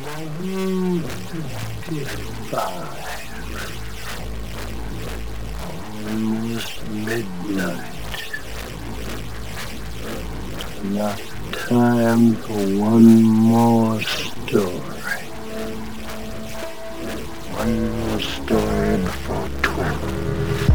Almost midnight. Enough time for one more story. One more story before 12.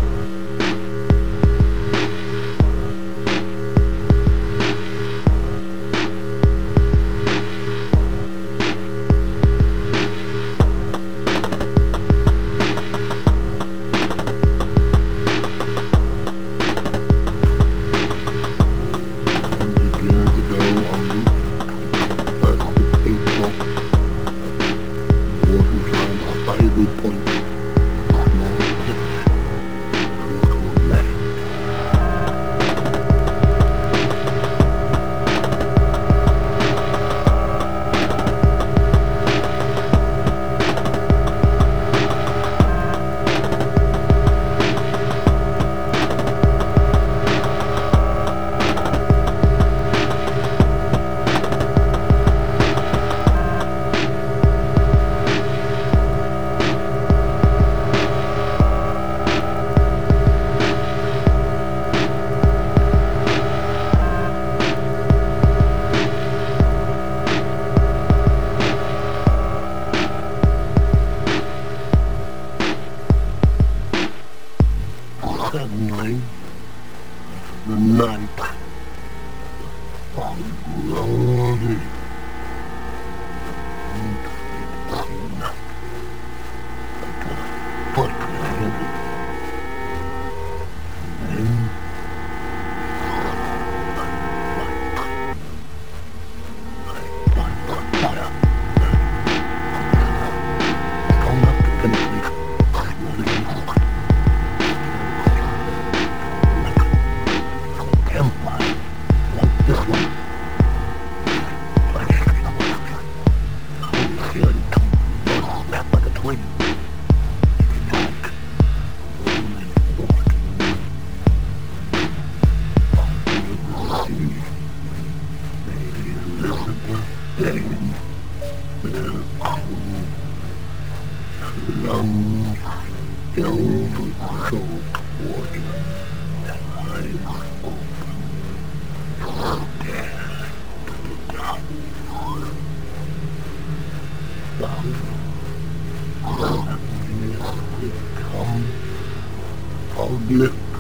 Suddenly, the night was lonely. But lungs filled with salt water, and eyes open, stared to the darkness. Suddenly become public